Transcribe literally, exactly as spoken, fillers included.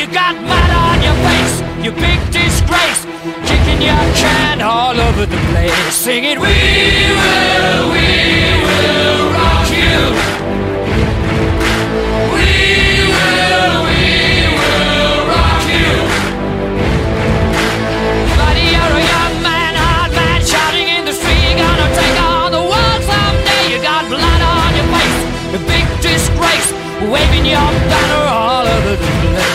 got mud on your face, you big disgrace, kicking your can all over the place, singing, we will, we will rock you. We will, we will rock you. Buddy, you're a young man, hard man, shouting in the street, you're gonna take on the world someday. You got blood on your face, a big disgrace, waving your banner all over the place.